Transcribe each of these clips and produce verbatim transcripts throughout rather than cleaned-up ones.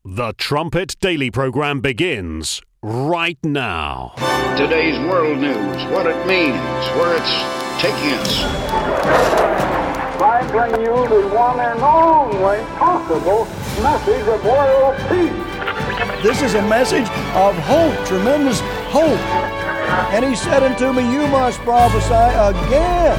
The Trumpet Daily Program begins right now. Today's world news, what it means, where it's taking us. I bring you the one and only possible message of world peace. This is a message of hope, tremendous hope. And he said unto me, you must prophesy again.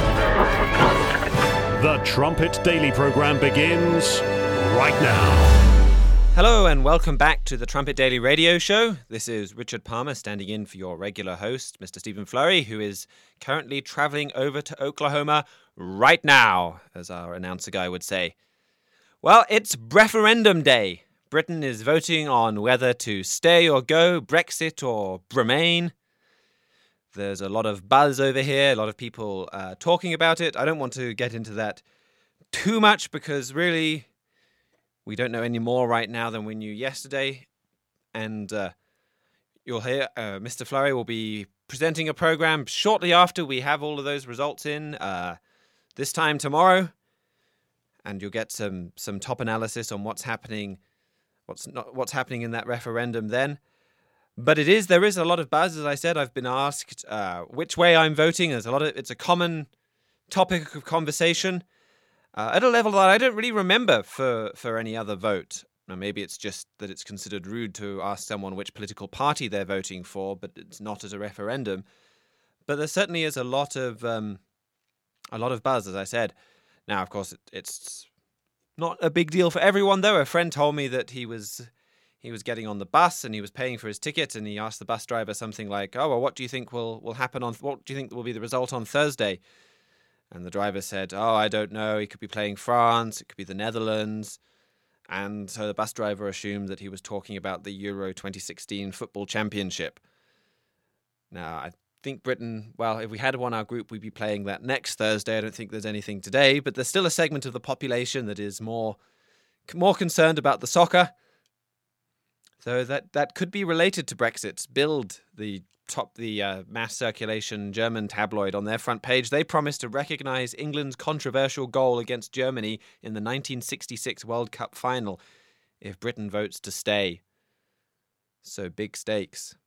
The Trumpet Daily Program begins right now. Hello and welcome back to the Trumpet Daily Radio Show. This is Richard Palmer standing in for your regular host, Mister Stephen Flurry, who is currently traveling over to Oklahoma right now, as our announcer guy would say. Well, it's referendum day. Britain is voting on whether to stay or go, Brexit or remain. There's a lot of buzz over here, a lot of people uh, talking about it. I don't want to get into that too much because really we don't know any more right now than we knew yesterday. And uh, you'll hear uh, Mister Flurry will be presenting a program shortly after we have all of those results in, uh, this time tomorrow. And you'll get some some top analysis on what's happening, what's not what's happening in that referendum then. But it is there is a lot of buzz, as I said. I've been asked uh, which way I'm voting. There's a lot of it's a common topic of conversation. Uh, at a level that I don't really remember for, for any other vote. Now, maybe it's just that it's considered rude to ask someone which political party they're voting for, but it's not as a referendum. But there certainly is a lot of um, a lot of buzz, as I said. Now, of course, it, it's not a big deal for everyone, though. A friend told me that he was he was getting on the bus and he was paying for his ticket, and he asked the bus driver something like, "Oh, well, what do you think will will happen on? What do you think will be the result on Thursday?" And the driver said, oh, I don't know, he could be playing France, it could be the Netherlands. And so the bus driver assumed that he was talking about the Euro twenty sixteen football championship. Now, I think Britain, well, if we had one in our group, we'd be playing that next Thursday. I don't think there's anything today, but there's still a segment of the population that is more, more concerned about the soccer. So that, that could be related to Brexit. Bild, the top the uh, mass circulation German tabloid, on their front page, they promised to recognise England's controversial goal against Germany in the nineteen sixty-six World Cup final if Britain votes to stay. So big stakes.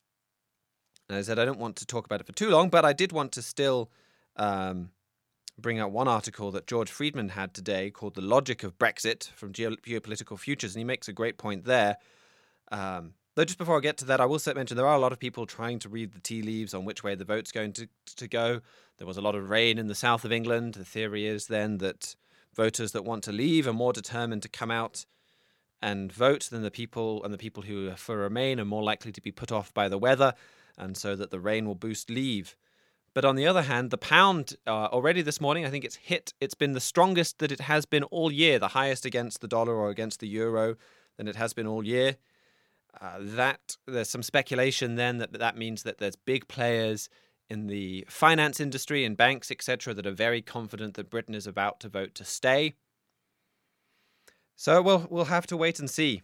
And as I said, I don't want to talk about it for too long, but I did want to still um, bring out one article that George Friedman had today called The Logic of Brexit from Geo- Geopolitical Futures, and he makes a great point there. Um, Though just before I get to that, I will mention there are a lot of people trying to read the tea leaves on which way the vote's going to, to go. There was a lot of rain in the south of England. The theory is then that voters that want to leave are more determined to come out and vote than the people, and the people who are for Remain are more likely to be put off by the weather, and so that the rain will boost leave. But on the other hand, the pound uh, already this morning, I think it's hit, it's been the strongest that it has been all year, the highest against the dollar or against the euro than it has been all year. Uh, that there's some speculation then that that means that there's big players in the finance industry and banks, et cetera, that are very confident that Britain is about to vote to stay. So we'll we'll have to wait and see.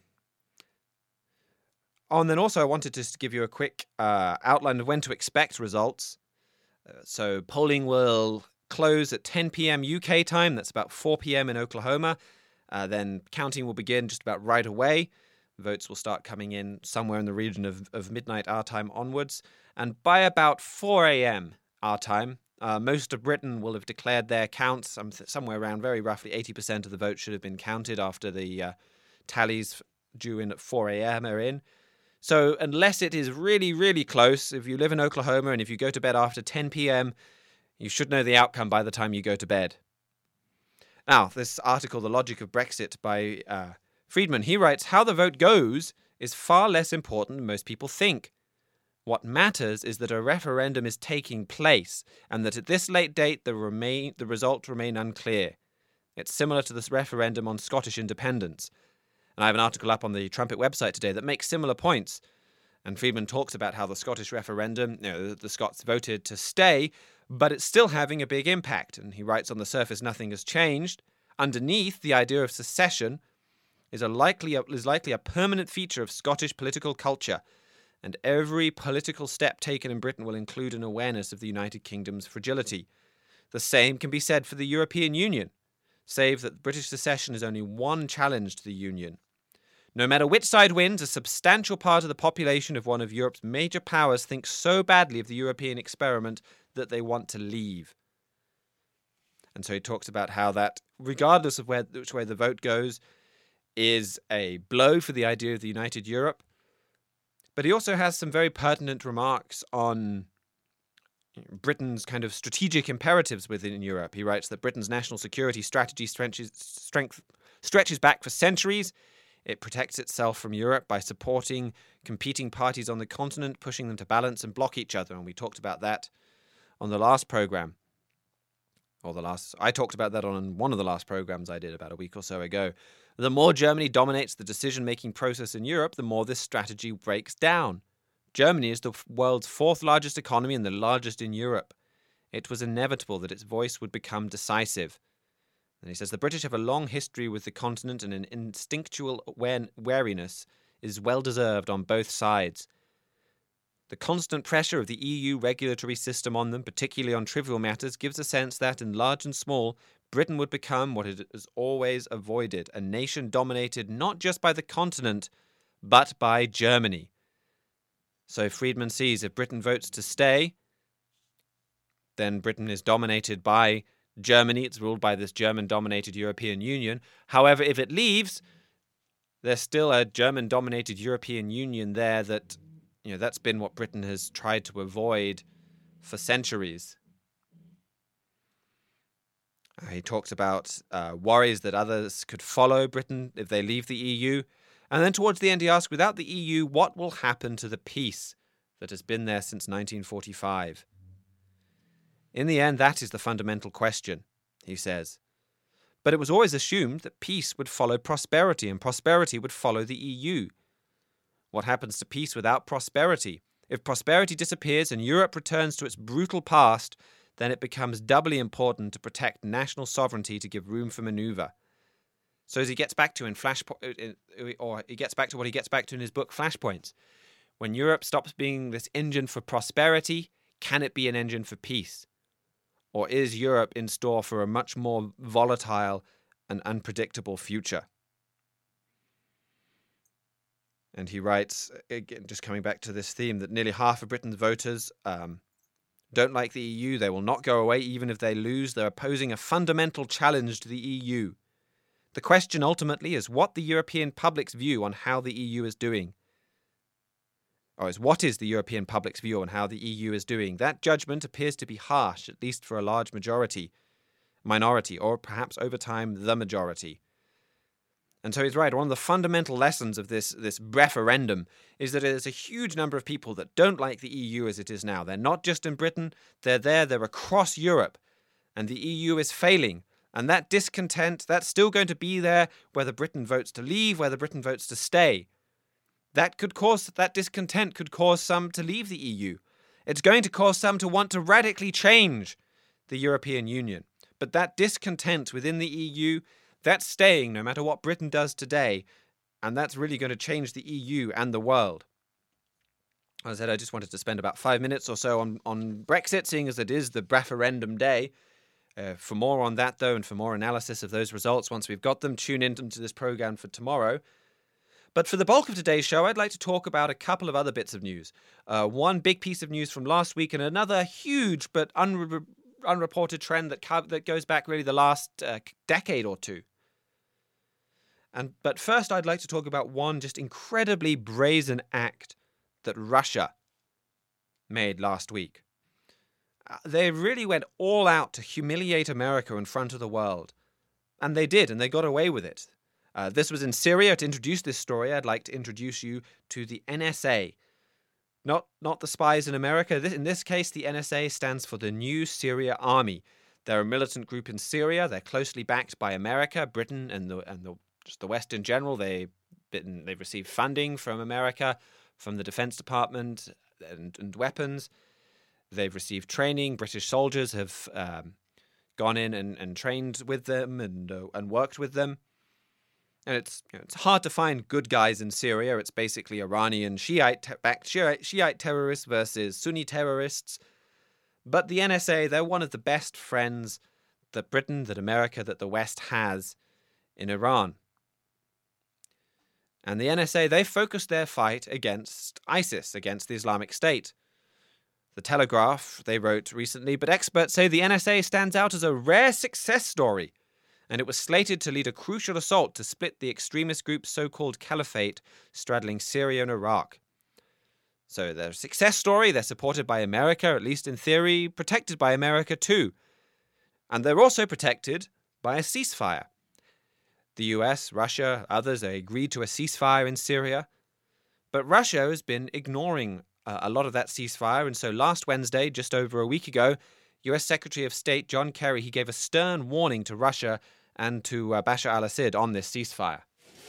Oh, and then also I wanted to just give you a quick uh, outline of when to expect results. Uh, so polling will close at ten p.m. U K time. That's about four p.m. in Oklahoma. Uh, then counting will begin just about right away. Votes will start coming in somewhere in the region of, of midnight our time onwards. And by about four a.m. our time, uh, most of Britain will have declared their counts. Um, somewhere around very roughly eighty percent of the votes should have been counted after the uh, tallies due in at four a.m. are in. So unless it is really, really close, if you live in Oklahoma and if you go to bed after ten p.m., you should know the outcome by the time you go to bed. Now, this article, The Logic of Brexit by Uh, Friedman, he writes, how the vote goes is far less important than most people think. What matters is that a referendum is taking place and that at this late date the, remain, the results remain unclear. It's similar to this referendum on Scottish independence. And I have an article up on the Trumpet website today that makes similar points. And Friedman talks about how the Scottish referendum, you know, the Scots voted to stay, but it's still having a big impact. And he writes, on the surface nothing has changed. Underneath, the idea of secession is a likely is likely a permanent feature of Scottish political culture, and every political step taken in Britain will include an awareness of the United Kingdom's fragility. The same can be said for the European Union, save that British secession is only one challenge to the Union. No matter which side wins, a substantial part of the population of one of Europe's major powers thinks so badly of the European experiment that they want to leave. And so he talks about how that, regardless of where, which way the vote goes, is a blow for the idea of the united Europe. But he also has some very pertinent remarks on Britain's kind of strategic imperatives within Europe. He writes that Britain's national security strategy stretches, strength, stretches back for centuries. It protects itself from Europe by supporting competing parties on the continent, pushing them to balance and block each other. And we talked about that on the last program. Or the last, I talked about that on one of the last programs I did about a week or so ago. The more Germany dominates the decision-making process in Europe, the more this strategy breaks down. Germany is the world's fourth largest economy and the largest in Europe. It was inevitable that its voice would become decisive. And he says the British have a long history with the continent, and an instinctual wariness is well deserved on both sides. The constant pressure of the E U regulatory system on them, particularly on trivial matters, gives a sense that, in large and small, Britain would become what it has always avoided, a nation dominated not just by the continent, but by Germany. So Friedman sees if Britain votes to stay, then Britain is dominated by Germany. It's ruled by this German-dominated European Union. However, if it leaves, there's still a German-dominated European Union there that, you know, that's been what Britain has tried to avoid for centuries. Uh, he talks about uh, worries that others could follow Britain if they leave the E U. And then towards the end he asks, without the E U, what will happen to the peace that has been there since nineteen forty-five? In the end, that is the fundamental question, he says. But it was always assumed that peace would follow prosperity, and prosperity would follow the E U. What happens to peace without prosperity? If prosperity disappears and Europe returns to its brutal past, then it becomes doubly important to protect national sovereignty to give room for maneuver. So as he gets back to in Flash, or he gets back to what he gets back to in his book Flashpoints, when Europe stops being this engine for prosperity, can it be an engine for peace? Or is Europe in store for a much more volatile and unpredictable future? And he writes, again, just coming back to this theme, that nearly half of Britain's voters um, don't like the E U. They will not go away even if they lose. They're posing a fundamental challenge to the E U. The question ultimately is what the European public's view on how the E U is doing. Or is what is the European public's view on how the E U is doing? That judgment appears to be harsh, at least for a large majority, minority, or perhaps over time the majority. And so he's right. One of the fundamental lessons of this, this referendum is that there's a huge number of people that don't like the E U as it is now. They're not just in Britain. They're there. They're across Europe. And the E U is failing. And that discontent, that's still going to be there whether Britain votes to leave, whether Britain votes to stay. That could cause, that discontent could cause some to leave the E U. It's going to cause some to want to radically change the European Union. But that discontent within the E U, that's staying no matter what Britain does today, and that's really going to change the E U and the world. As I said, I just wanted to spend about five minutes or so on, on Brexit, seeing as it is the referendum day. Uh, for more on that, though, and for more analysis of those results once we've got them, tune into this program for tomorrow. But for the bulk of today's show, I'd like to talk about a couple of other bits of news. Uh, one big piece of news from last week, and another huge but unre- unreported trend that co- that goes back really the last uh, decade or two. And but first, I'd like to talk about one just incredibly brazen act that Russia made last week. Uh, they really went all out to humiliate America in front of the world. And they did, and they got away with it. Uh, this was in Syria. To introduce this story, I'd like to introduce you to the N S A. Not, not the spies in America. This, in this case, the N S A stands for the New Syria Army. They're a militant group in Syria. They're closely backed by America, Britain, and the and the just the West in general. They they've received funding from America, from the Defense Department, and, and weapons. They've received training. British soldiers have um, gone in and, and trained with them and uh, and worked with them. And it's you know, it's hard to find good guys in Syria. It's basically Iranian Shiite-backed Shiite, Shiite terrorists versus Sunni terrorists. But the N S A, they're one of the best friends that Britain, that America, that the West has in Iran. And the N S A, they focused their fight against ISIS, against the Islamic State. The Telegraph, they wrote recently, but experts say the N S A stands out as a rare success story, and it was slated to lead a crucial assault to split the extremist group's so-called caliphate straddling Syria and Iraq. So they're a success story, they're supported by America, at least in theory, protected by America too. And they're also protected by a ceasefire. The U S, Russia, others, they agreed to a ceasefire in Syria. But Russia has been ignoring uh, a lot of that ceasefire. And so last Wednesday, just over a week ago, U S Secretary of State John Kerry, he gave a stern warning to Russia and to uh, Bashar al-Assad on this ceasefire.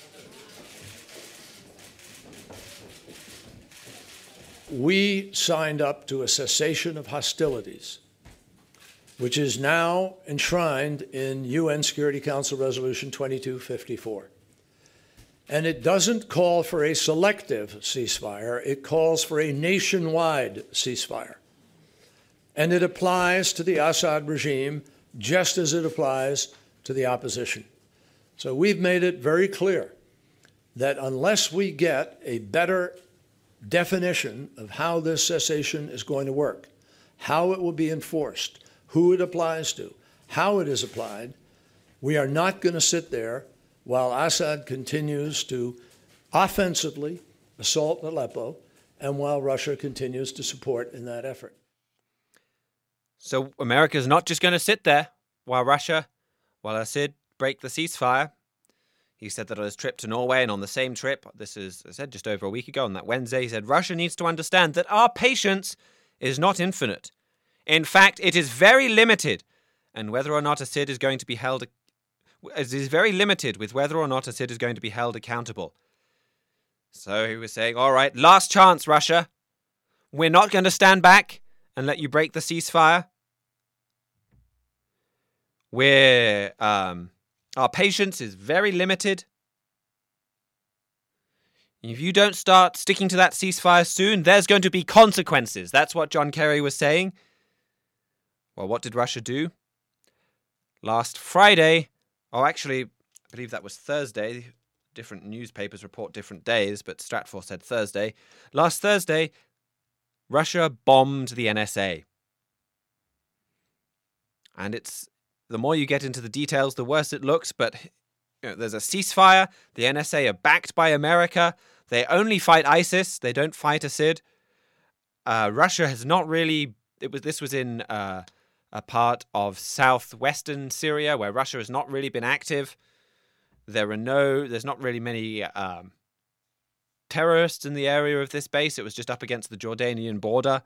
We signed up to a cessation of hostilities, which is now enshrined in U N Security Council Resolution twenty-two fifty-four. And it doesn't call for a selective ceasefire, it calls for a nationwide ceasefire. And it applies to the Assad regime just as it applies to the opposition. So we've made it very clear that unless we get a better definition of how this cessation is going to work, how it will be enforced, who it applies to, how it is applied, we are not going to sit there while Assad continues to offensively assault Aleppo and while Russia continues to support in that effort. So America's not just going to sit there while Russia, while Assad break the ceasefire. He said that on his trip to Norway, and on the same trip, this is, I said, just over a week ago, on that Wednesday, he said, Russia needs to understand that our patience is not infinite. In fact, it is very limited, and whether or not Assad is going to be held, it is very limited with whether or not Assad is going to be held accountable. So he was saying, all right, last chance, Russia. We're not going to stand back and let you break the ceasefire. We're, um... Our patience is very limited. If you don't start sticking to that ceasefire soon, there's going to be consequences. That's what John Kerry was saying. Well, what did Russia do? Last Friday, or actually, I believe that was Thursday. Different newspapers report different days, but Stratfor said Thursday. Last Thursday, Russia bombed the N S A. And it's... The more you get into the details, the worse it looks, but you know, there's a ceasefire. The N S A are backed by America. They only fight ISIS. They don't fight Assad. Uh, Russia has not really... It was This was in uh, a part of southwestern Syria where Russia has not really been active. There are no... There's not really many um, terrorists in the area of this base. It was just up against the Jordanian border.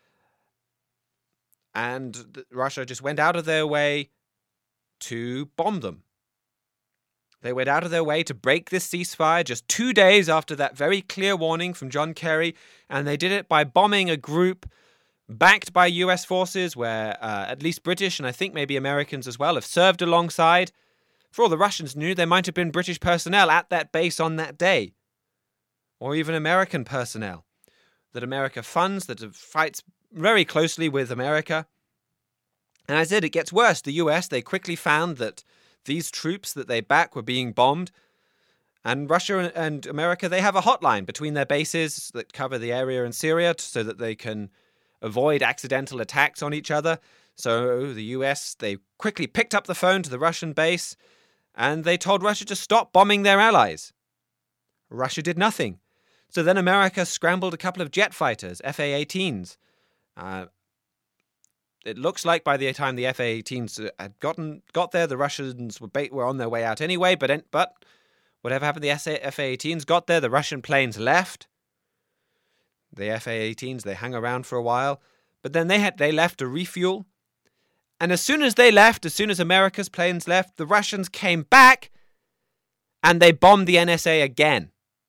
And Russia just went out of their way to bomb them. They went out of their way to break this ceasefire just two days after that very clear warning from John Kerry, and they did it by bombing a group backed by U S forces where uh, at least British and I think maybe Americans as well have served alongside. For all the Russians knew, there might have been British personnel at that base on that day, or even American personnel that America funds, that fights very closely with America. And I said, it gets worse. The U S, they quickly found that these troops that they back were being bombed. And Russia and America, they have a hotline between their bases that cover the area in Syria so that they can avoid accidental attacks on each other. So the U S, they quickly picked up the phone to the Russian base and they told Russia to stop bombing their allies. Russia did nothing. So then America scrambled a couple of jet fighters, F A eighteens. Uh, it looks like by the time the F A eighteens had gotten got there, the Russians were ba- were on their way out anyway. But but whatever happened, the F A eighteens got there. The Russian planes left. The F A eighteens, they hung around for a while, but then they had they left to refuel. And as soon as they left, as soon as America's planes left, the Russians came back, and they bombed the N S A again.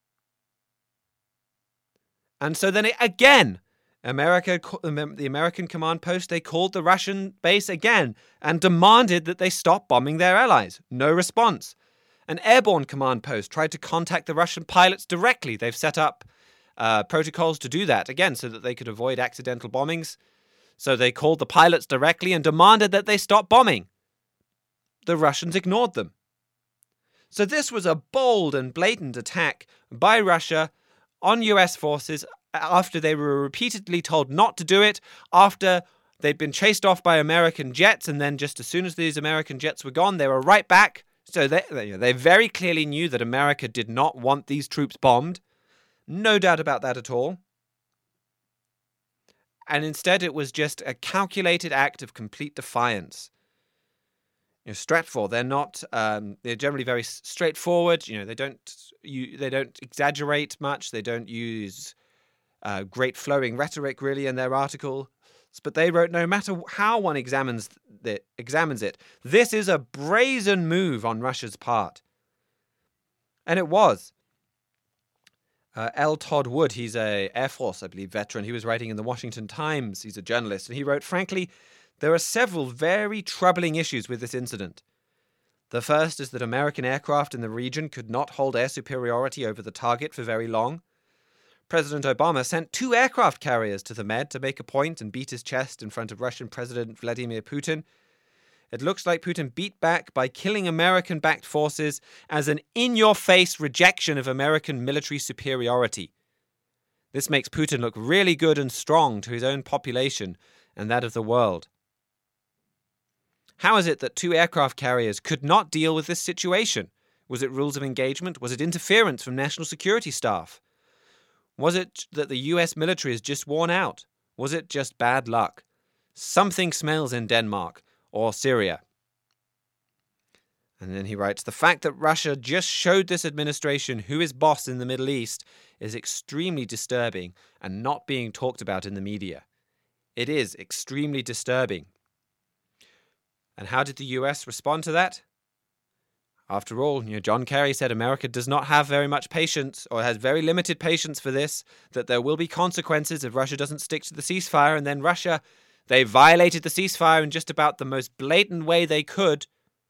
And so then it, again. America, the American command post, they called the Russian base again and demanded that they stop bombing their allies. No response. An airborne command post tried to contact the Russian pilots directly. They've set up uh, protocols to do that, again, so that they could avoid accidental bombings. So they called the pilots directly and demanded that they stop bombing. The Russians ignored them. So this was a bold and blatant attack by Russia on U S forces after they were repeatedly told not to do it, after they'd been chased off by American jets, and then just as soon as these American jets were gone, they were right back. So they, they very clearly knew that America did not want these troops bombed. No doubt about that at all. And instead it was just a calculated act of complete defiance. You know, Stratfor, they're not, um, they're generally very straightforward. You know, they don't, you, they don't exaggerate much. They don't use uh, great flowing rhetoric really in their article. But they wrote, no matter how one examines it, examines it, this is a brazen move on Russia's part. And it was. Uh, L. Todd Wood, he's a Air Force, I believe, veteran. He was writing in the Washington Times. He's a journalist. And he wrote, frankly, there are several very troubling issues with this incident. The first is that American aircraft in the region could not hold air superiority over the target for very long. President Obama sent two aircraft carriers to the Med to make a point and beat his chest in front of Russian President Vladimir Putin. It looks like Putin beat back by killing American-backed forces as an in-your-face rejection of American military superiority. This makes Putin look really good and strong to his own population and that of the world. How is it that two aircraft carriers could not deal with this situation? Was it rules of engagement? Was it interference from national security staff? Was it that the U S military is just worn out? Was it just bad luck? Something smells in Denmark or Syria. And then he writes, the fact that Russia just showed this administration who is boss in the Middle East is extremely disturbing and not being talked about in the media. It is extremely disturbing. And how did the U S respond to that? After all, you know, John Kerry said America does not have very much patience, or has very limited patience for this, that there will be consequences if Russia doesn't stick to the ceasefire. And then Russia, they violated the ceasefire in just about the most blatant way they could.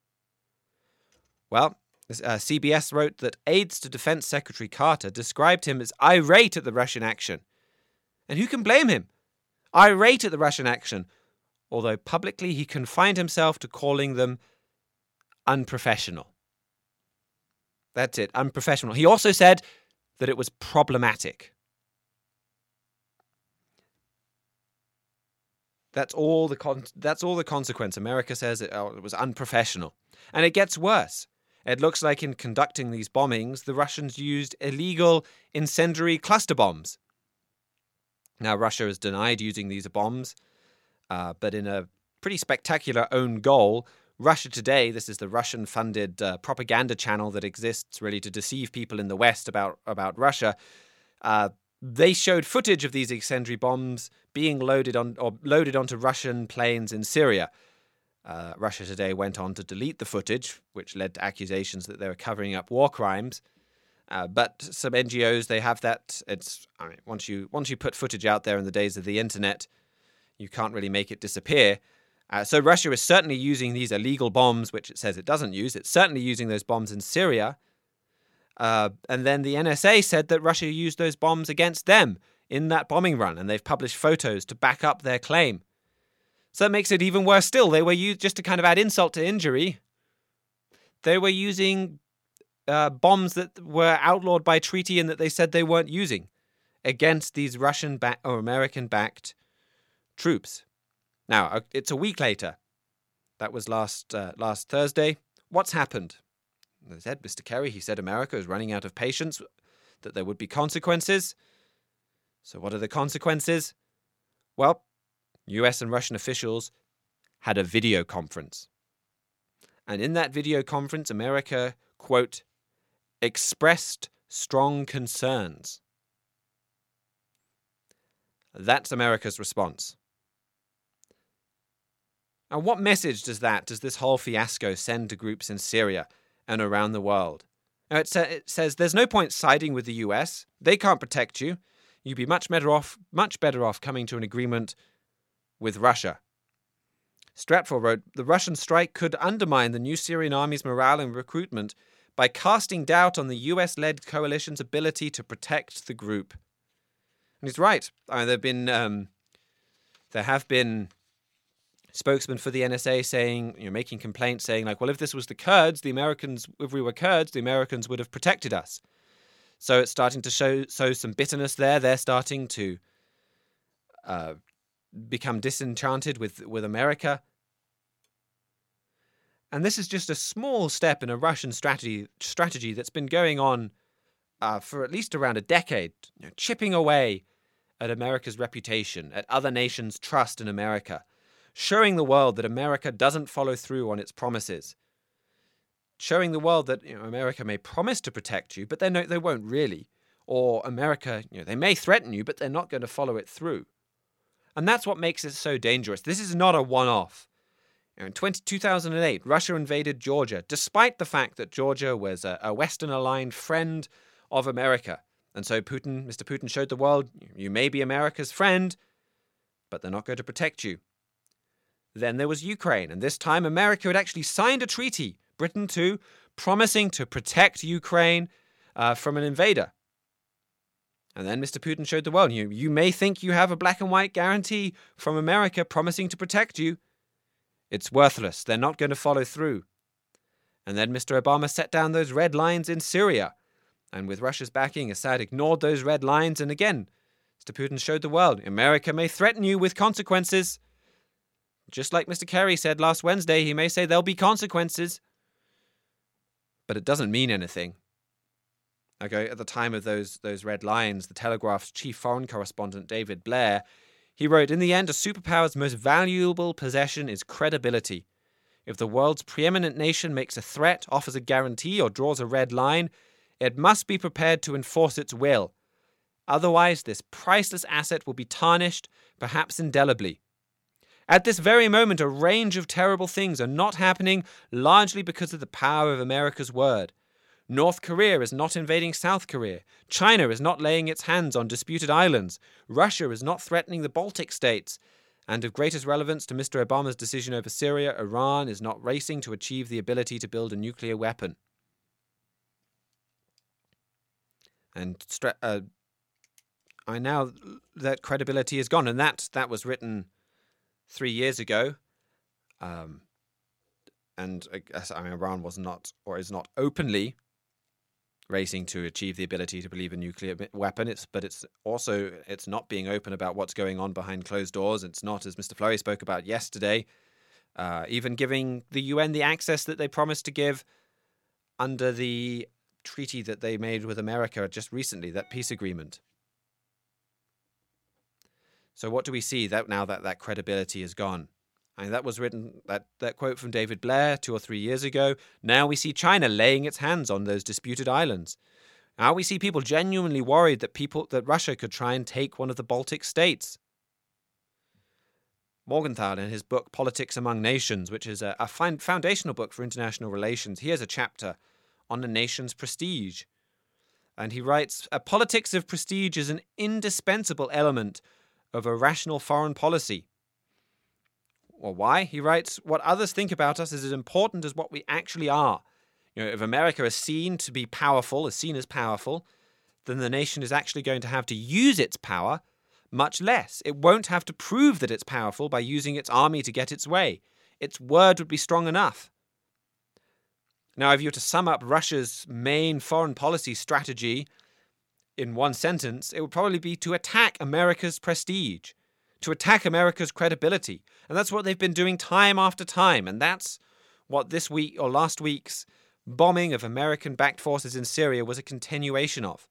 Well, uh, C B S wrote that aides to Defense Secretary Carter described him as irate at the Russian action. And who can blame him? Irate at the Russian action, although publicly he confined himself to calling them unprofessional. That's it, unprofessional. He also said that it was problematic. That's all the con- that's all the consequence. America says it, oh, it was unprofessional. And it gets worse. It looks like in conducting these bombings, the Russians used illegal incendiary cluster bombs. Now, Russia has denied using these bombs, uh, but in a pretty spectacular own goal, Russia Today, this is the Russian-funded uh, propaganda channel that exists really to deceive people in the West about, about Russia. Uh, they showed footage of these incendiary bombs being loaded on or loaded onto Russian planes in Syria. Uh, Russia Today went on to delete the footage, which led to accusations that they were covering up war crimes. Uh, but some N G Os, they have that. It's I mean, once you once you put footage out there in the days of the internet, you can't really make it disappear. Uh, so Russia is certainly using these illegal bombs, which it says it doesn't use. It's certainly using those bombs in Syria. Uh, and then the N S A said that Russia used those bombs against them in that bombing run, and they've published photos to back up their claim. So that makes it even worse still. They were used, just to kind of add insult to injury, they were using uh, bombs that were outlawed by treaty and that they said they weren't using against these Russian ba- or American-backed troops. Now, it's a week later. That was last uh, last Thursday. What's happened? They said, Mister Kerry, he said America is running out of patience, that there would be consequences. So what are the consequences? Well, U S and Russian officials had a video conference. And in that video conference, America, quote, expressed strong concerns. That's America's response. And what message does that, does this whole fiasco send to groups in Syria and around the world? Now it, sa- it says there's no point siding with the U S. They can't protect you. You'd be much better off, much better off coming to an agreement with Russia. Stratfor wrote, the Russian strike could undermine the new Syrian army's morale and recruitment by casting doubt on the U S-led coalition's ability to protect the group. And he's right. I mean, there have been, um, there have been spokesman for the N S A saying, you know, making complaints saying like, well, if this was the Kurds, the Americans, if we were Kurds, the Americans would have protected us. So it's starting to show, show some bitterness there. They're starting to uh, become disenchanted with, with America. And this is just a small step in a Russian strategy strategy that's been going on uh, for at least around a decade, you know, chipping away at America's reputation, at other nations' trust in America, showing the world that America doesn't follow through on its promises, showing the world that, you know, America may promise to protect you, but they no, they won't really, or America, you know, they may threaten you, but they're not going to follow it through. And that's what makes it so dangerous. This is not a one-off. In two thousand eight, Russia invaded Georgia, despite the fact that Georgia was a, a Western-aligned friend of America. And so Putin, Mister Putin showed the world, you may be America's friend, but they're not going to protect you. Then there was Ukraine, and this time America had actually signed a treaty, Britain too, promising to protect Ukraine uh, from an invader. And then Mister Putin showed the world, you, you may think you have a black and white guarantee from America promising to protect you. It's worthless. They're not going to follow through. And then Mister Obama set down those red lines in Syria. And with Russia's backing, Assad ignored those red lines. And again, Mister Putin showed the world, America may threaten you with consequences. Just like Mister Kerry said last Wednesday, he may say there'll be consequences. But it doesn't mean anything. Okay, at the time of those, those red lines, the Telegraph's chief foreign correspondent, David Blair, he wrote, in the end, a superpower's most valuable possession is credibility. If the world's preeminent nation makes a threat, offers a guarantee, or draws a red line, it must be prepared to enforce its will. Otherwise, this priceless asset will be tarnished, perhaps indelibly. At this very moment, a range of terrible things are not happening, largely because of the power of America's word. North Korea is not invading South Korea. China is not laying its hands on disputed islands. Russia is not threatening the Baltic states. And of greatest relevance to Mister Obama's decision over Syria, Iran is not racing to achieve the ability to build a nuclear weapon. And stra- uh, I now that credibility is gone, and that that was written three years ago. Um, and I guess I mean, Iran was not or is not openly racing to achieve the ability to believe a nuclear weapon. It's but it's also it's not being open about what's going on behind closed doors. It's not, as Mister Fleury spoke about yesterday, uh, even giving the U N the access that they promised to give under the treaty that they made with America just recently, that peace agreement. So what do we see that now that that credibility is gone? I mean, that was written, that, that quote from David Blair two or three years ago. Now we see China laying its hands on those disputed islands. Now we see people genuinely worried that people that Russia could try and take one of the Baltic states. Morgenthau, in his book Politics Among Nations, which is a, a foundational book for international relations, he has a chapter on a nation's prestige. And he writes, a politics of prestige is an indispensable element of a rational foreign policy. Well, why? He writes, what others think about us is as important as what we actually are. You know, if America is seen to be powerful, is seen as powerful, then the nation is actually going to have to use its power much less. It won't have to prove that it's powerful by using its army to get its way. Its word would be strong enough. Now, if you were to sum up Russia's main foreign policy strategy in one sentence, it would probably be to attack America's prestige, to attack America's credibility. And that's what they've been doing time after time. And that's what this week or last week's bombing of American-backed forces in Syria was a continuation of.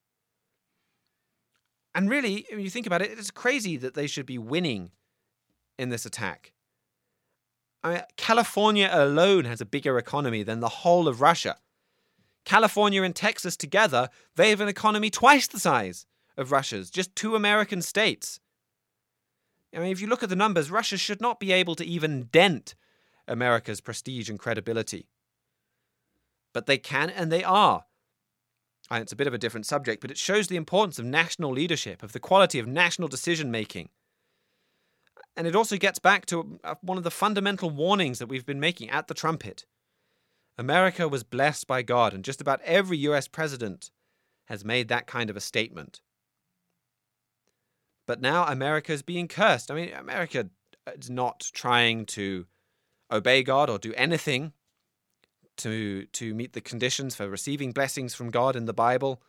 And really, when you think about it, it's crazy that they should be winning in this attack. I mean, California alone has a bigger economy than the whole of Russia. California and Texas together, they have an economy twice the size of Russia's, just two American states. I mean, if you look at the numbers, Russia should not be able to even dent America's prestige and credibility. But they can, and they are. And it's a bit of a different subject, but it shows the importance of national leadership, of the quality of national decision-making. And it also gets back to one of the fundamental warnings that we've been making at the trumpet. America was blessed by God, and just about every U S president has made that kind of a statement. But now America is being cursed. I mean, America is not trying to obey God or do anything to, to meet the conditions for receiving blessings from God in the Bible.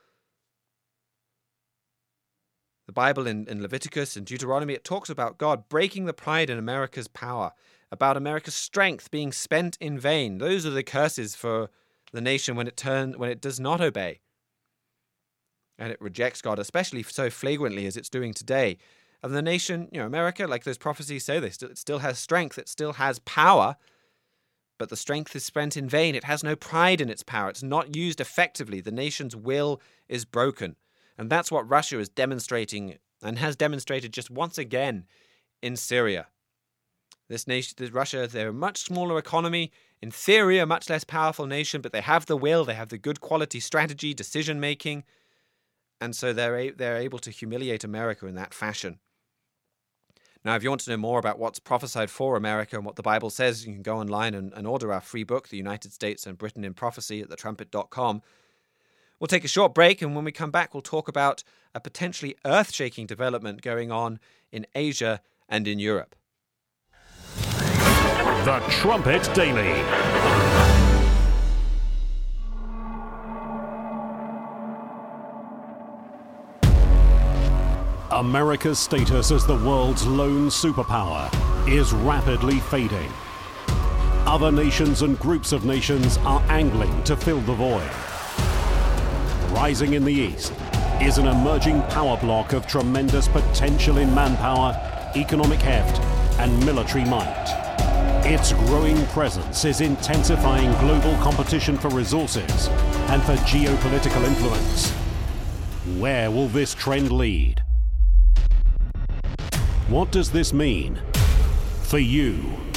The Bible in, in Leviticus and Deuteronomy, it talks about God breaking the pride in America's power, about America's strength being spent in vain. Those are the curses for the nation when it turn, when it does not obey. And it rejects God, especially so flagrantly as it's doing today. And the nation, you know, America, like those prophecies say, they still, it still has strength, it still has power, but the strength is spent in vain. It has no pride in its power. It's not used effectively. The nation's will is broken. And that's what Russia is demonstrating and has demonstrated just once again in Syria. This nation, this Russia, they're a much smaller economy, in theory a much less powerful nation, but they have the will, they have the good quality strategy, decision-making, and so they're, a- they're able to humiliate America in that fashion. Now, if you want to know more about what's prophesied for America and what the Bible says, you can go online and, and order our free book, The United States and Britain in Prophecy, at the trumpet dot com. We'll take a short break, and when we come back, we'll talk about a potentially earth-shaking development going on in Asia and in Europe. The Trumpet Daily. America's status as the world's lone superpower is rapidly fading. Other nations and groups of nations are angling to fill the void. Rising in the east is an emerging power block of tremendous potential in manpower, economic heft, and military might. Its growing presence is intensifying global competition for resources and for geopolitical influence. Where will this trend lead? What does this mean for you?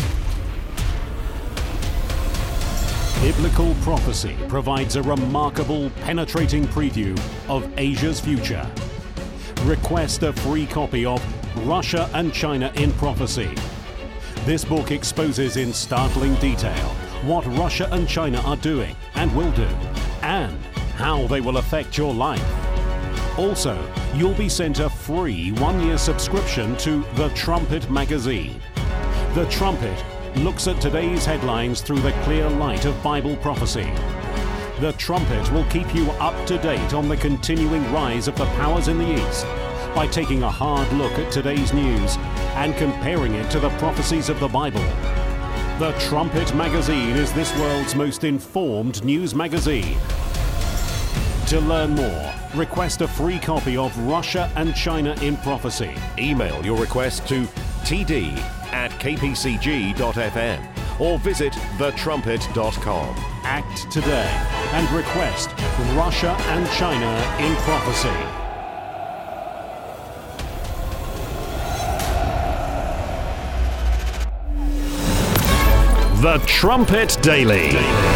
Biblical prophecy provides a remarkable, penetrating preview of Asia's future. Request a free copy of Russia and China in Prophecy. This book exposes in startling detail what Russia and China are doing and will do, and how they will affect your life. Also, you'll be sent a free one-year subscription to The Trumpet magazine. The Trumpet looks at today's headlines through the clear light of Bible prophecy. The Trumpet will keep you up to date on the continuing rise of the powers in the East by taking a hard look at today's news and comparing it to the prophecies of the Bible. The Trumpet magazine is this world's most informed news magazine. To learn more, request a free copy of Russia and China in Prophecy. Email your request to t d at k p c g dot f m or visit the trumpet dot com. Act today and request Russia and China in Prophecy. The Trumpet Daily.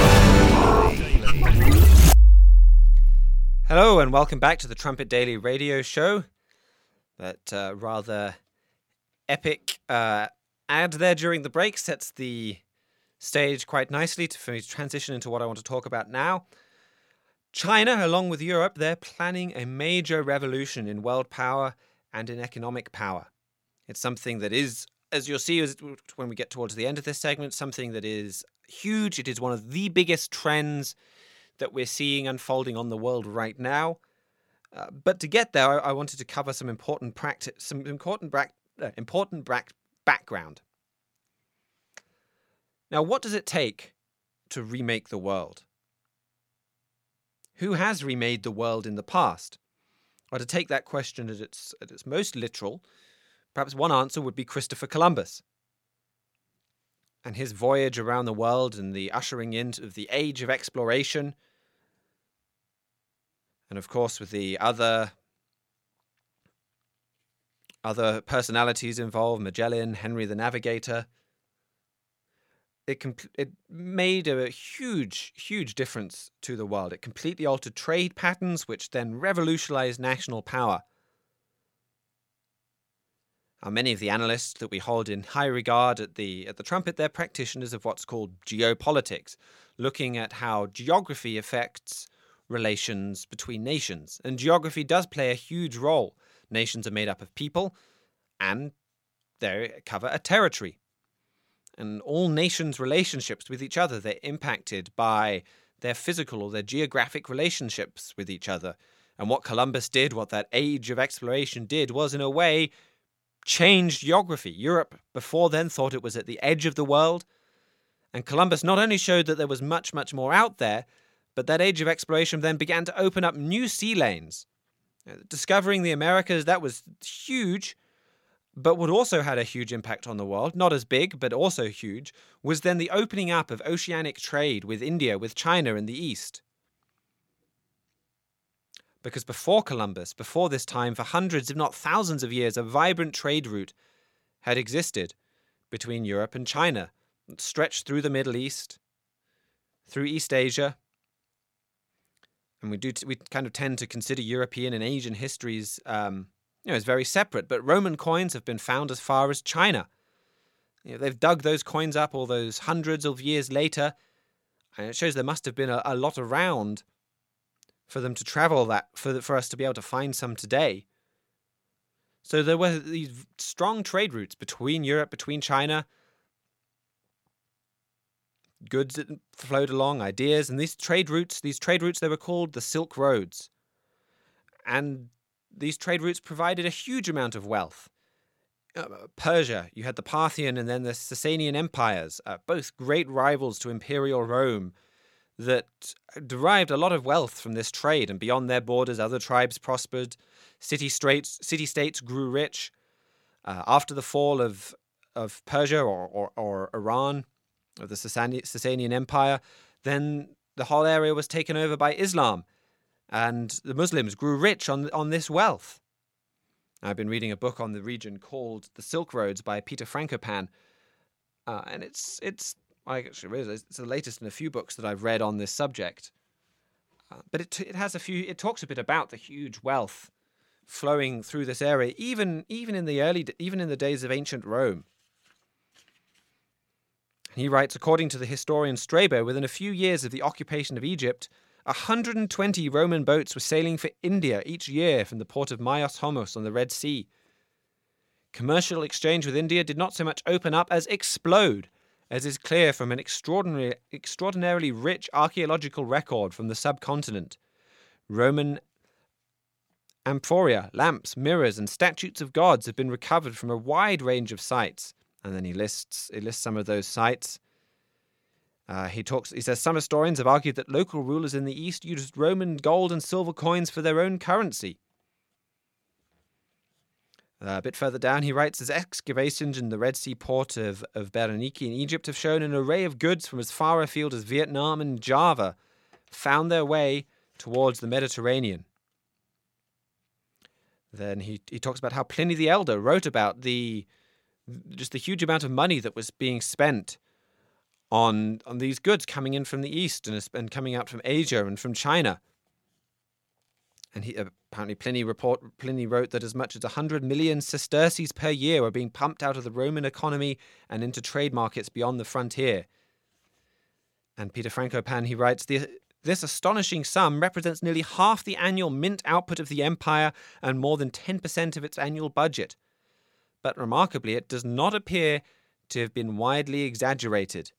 Hello and welcome back to the Trumpet Daily radio show. That uh, rather epic uh, ad there during the break sets the stage quite nicely to, for me to transition into what I want to talk about now. China, along with Europe, they're planning a major revolution in world power and in economic power. It's something that is, as you'll see when we get towards the end of this segment, something that is huge. It is one of the biggest trends that we're seeing unfolding on the world right now. Uh, but to get there, I, I wanted to cover some important practice, some important bra- uh, important bra- background. Now, what does it take to remake the world? Who has remade the world in the past? Or to take that question at its at its most literal, perhaps one answer would be Christopher Columbus and his voyage around the world and the ushering in of the age of exploration. And of course, with the other other personalities involved, Magellan, Henry the Navigator, it comp- it made a huge, huge difference to the world. It completely altered trade patterns, which then revolutionized national power. Now, many of the analysts that we hold in high regard at the at the Trumpet, they're practitioners of what's called geopolitics, looking at how geography affects relations between nations. And geography does play a huge role. Nations are made up of people, and they cover a territory. And all nations' relationships with each other, they're impacted by their physical or their geographic relationships with each other. And what Columbus did, what that age of exploration did, was in a way change geography. Europe before then thought it was at the edge of the world. And Columbus not only showed that there was much, much more out there, but that age of exploration then began to open up new sea lanes. Discovering the Americas, that was huge, but what also had a huge impact on the world, not as big, but also huge, was then the opening up of oceanic trade with India, with China in the east. Because before Columbus, before this time, for hundreds, if not thousands of years, a vibrant trade route had existed between Europe and China, stretched through the Middle East, through East Asia. And we do we kind of tend to consider European and Asian histories um, you know, as very separate. But Roman coins have been found as far as China. You know, they've dug those coins up all those hundreds of years later, and it shows there must have been a, a lot around for them to travel that, for the, for us to be able to find some today. So there were these strong trade routes between Europe, between China. Goods that flowed along, ideas, and these trade routes, these trade routes, they were called the Silk Roads. And these trade routes provided a huge amount of wealth. Uh, Persia, you had the Parthian and then the Sasanian empires, uh, both great rivals to imperial Rome, that derived a lot of wealth from this trade, and beyond their borders, other tribes prospered. City-states, city-states grew rich. Uh, after the fall of of Persia or, or, or Iran, of the Sasanian Empire, then the whole area was taken over by Islam, and the Muslims grew rich on on this wealth. I've been reading a book on the region called The Silk Roads by Peter Frankopan, uh, and it's it's I actually it's the latest in a few books that I've read on this subject. Uh, but it it has a few. It talks a bit about the huge wealth flowing through this area, even even in the early even in the days of ancient Rome. He writes, according to the historian Strabo, within a few years of the occupation of Egypt, one hundred twenty Roman boats were sailing for India each year from the port of Myos Homos on the Red Sea. Commercial exchange with India did not so much open up as explode, as is clear from an extraordinary, extraordinarily rich archaeological record from the subcontinent. Roman amphoria, lamps, mirrors, and statues of gods have been recovered from a wide range of sites. And then he lists he lists some of those sites. Uh, he talks. He says some historians have argued that local rulers in the East used Roman gold and silver coins for their own currency. Uh, a bit further down, he writes, as excavations in the Red Sea port of, of Berenike in Egypt have shown an array of goods from as far afield as Vietnam and Java found their way towards the Mediterranean. Then he he talks about how Pliny the Elder wrote about the just the huge amount of money that was being spent on on these goods coming in from the East and, and coming out from Asia and from China. And he apparently Pliny report Pliny wrote that as much as one hundred million sesterces per year were being pumped out of the Roman economy and into trade markets beyond the frontier. And Peter Frankopan, he writes, this astonishing sum represents nearly half the annual mint output of the empire and more than ten percent of its annual budget. But remarkably, it does not appear to have been widely exaggerated.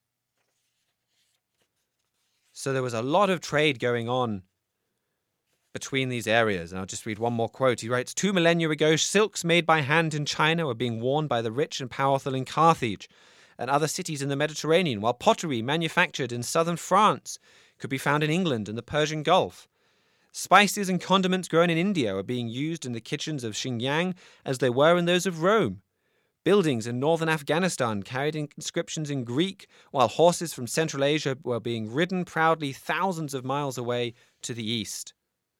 So there was a lot of trade going on between these areas. And I'll just read one more quote. He writes, two millennia ago, silks made by hand in China were being worn by the rich and powerful in Carthage and other cities in the Mediterranean, while pottery manufactured in southern France could be found in England and the Persian Gulf. Spices and condiments grown in India were being used in the kitchens of Xinjiang as they were in those of Rome. Buildings in northern Afghanistan carried inscriptions in Greek, while horses from Central Asia were being ridden proudly thousands of miles away to the east.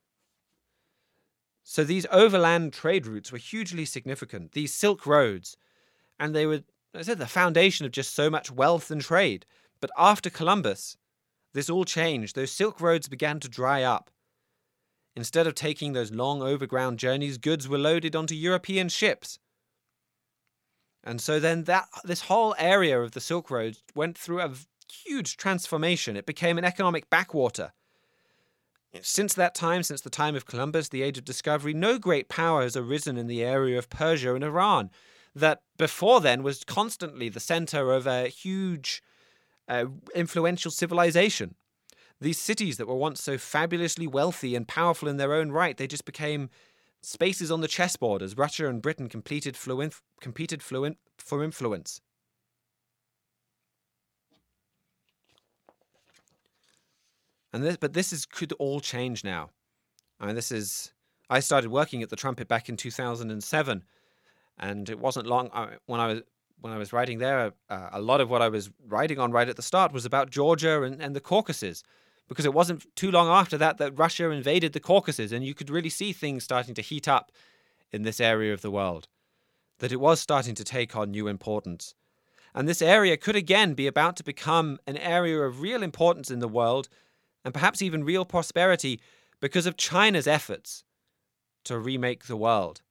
So these overland trade routes were hugely significant, these Silk Roads, and they were, as I said, the foundation of just so much wealth and trade. But after Columbus, this all changed. Those Silk Roads began to dry up. Instead of taking those long overground journeys, goods were loaded onto European ships. And so then that this whole area of the Silk Road went through a huge transformation. It became an economic backwater. Since that time, since the time of Columbus, the Age of Discovery, no great power has arisen in the area of Persia and Iran. that before then was constantly the center of a huge, uh, influential civilization. These cities that were once so fabulously wealthy and powerful in their own right, they just became spaces on the chessboard as Russia and Britain competed, fluent, competed fluent, for influence. And this, but this is could all change now. I mean, this is. I started working at the Trumpet back in two thousand seven, and it wasn't long I, when I was when I was writing there. Uh, a lot of what I was writing on right at the start was about Georgia and, and the Caucasus, because it wasn't too long after that that Russia invaded the Caucasus, and you could really see things starting to heat up in this area of the world, that it was starting to take on new importance. And this area could again be about to become an area of real importance in the world, and perhaps even real prosperity, because of China's efforts to remake the world.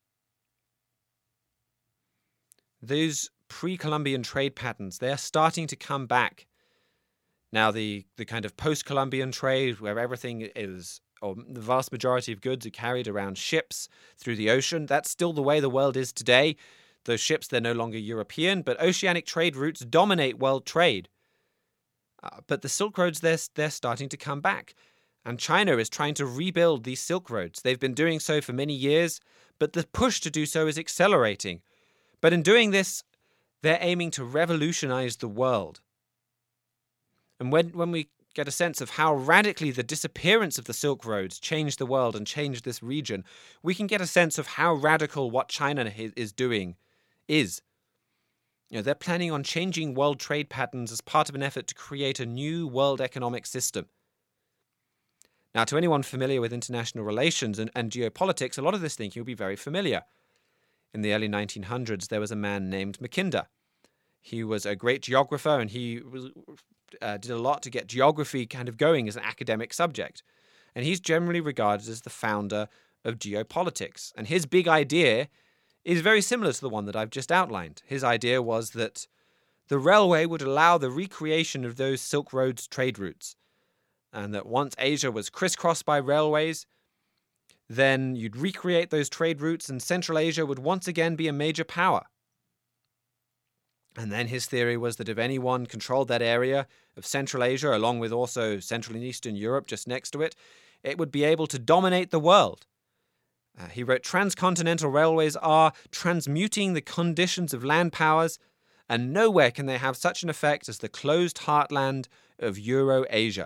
Those pre-Columbian trade patterns, they're starting to come back. Now, the, the kind of post-Columbian trade, where everything is, or the vast majority of goods are carried around ships through the ocean, that's still the way the world is today. Those ships, they're no longer European, but oceanic trade routes dominate world trade. Uh, but the Silk Roads, they're, they're starting to come back. And China is trying to rebuild these Silk Roads. They've been doing so for many years, but the push to do so is accelerating. But in doing this, they're aiming to revolutionize the world. And when, when we get a sense of how radically the disappearance of the Silk Roads changed the world and changed this region, we can get a sense of how radical what China is doing is. You know, they're planning on changing world trade patterns as part of an effort to create a new world economic system. Now, to anyone familiar with international relations and, and geopolitics, a lot of this thinking will be very familiar. In the early nineteen hundreds, there was a man named Mackinder. He was a great geographer, and he was, uh, did a lot to get geography kind of going as an academic subject. And he's generally regarded as the founder of geopolitics. And his big idea is very similar to the one that I've just outlined. His idea was that the railway would allow the recreation of those Silk Roads trade routes, and that once Asia was crisscrossed by railways, then you'd recreate those trade routes and Central Asia would once again be a major power. And then his theory was that if anyone controlled that area of Central Asia, along with also Central and Eastern Europe just next to it, it would be able to dominate the world. Uh, he wrote, transcontinental railways are transmuting the conditions of land powers, and nowhere can they have such an effect as the closed heartland of Euro-Asia.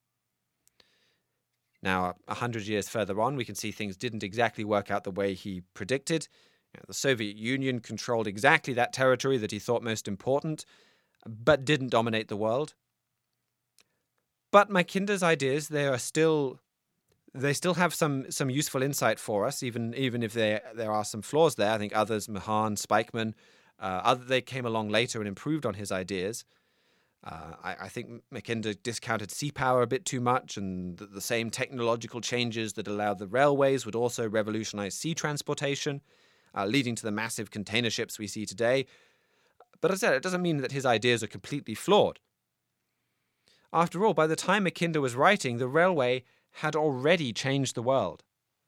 Now, a hundred years further on, we can see things didn't exactly work out the way he predicted. You know, the Soviet Union controlled exactly that territory that he thought most important, but didn't dominate the world. But Mackinder's ideas, they are still, they still have some some useful insight for us, even even if there there are some flaws there. I think others, Mahan, Spikeman, uh, other they came along later and improved on his ideas. Uh, I, I think Mackinder discounted sea power a bit too much, and the, the same technological changes that allowed the railways would also revolutionize sea transportation, uh, leading to the massive container ships we see today. But as I said, it doesn't mean that his ideas are completely flawed. After all, by the time Mackinder was writing, the railway had already changed the world.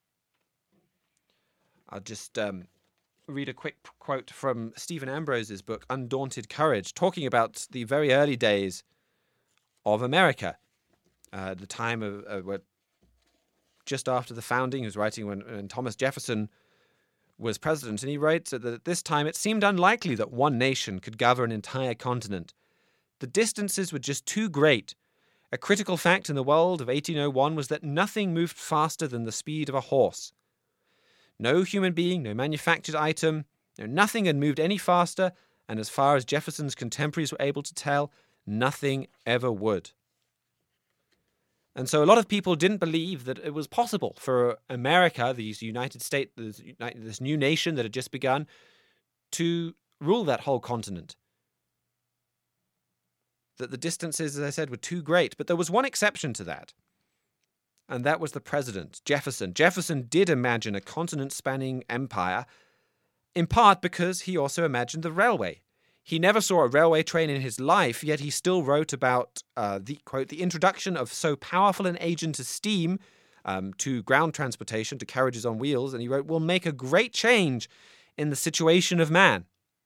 I'll just um, read a quick quote from Stephen Ambrose's book, Undaunted Courage, talking about the very early days of America, uh, the time of uh, just after the founding. He was writing when, when Thomas Jefferson was president, and he writes that at this time it seemed unlikely that one nation could govern an entire continent. The distances were just too great. A critical fact in the world of eighteen oh one was that nothing moved faster than the speed of a horse. No human being, no manufactured item, no nothing had moved any faster, and as far as Jefferson's contemporaries were able to tell, nothing ever would. And so a lot of people didn't believe that it was possible for America, these United States, this new nation that had just begun, to rule that whole continent. That the distances, as I said, were too great. But there was one exception to that, and that was the president, Jefferson. Jefferson did imagine a continent-spanning empire, in part because he also imagined the railway. He never saw a railway train in his life, yet he still wrote about, uh, the quote, the introduction of so powerful an agent as steam um, to ground transportation, to carriages on wheels, and he wrote, will make a great change in the situation of man.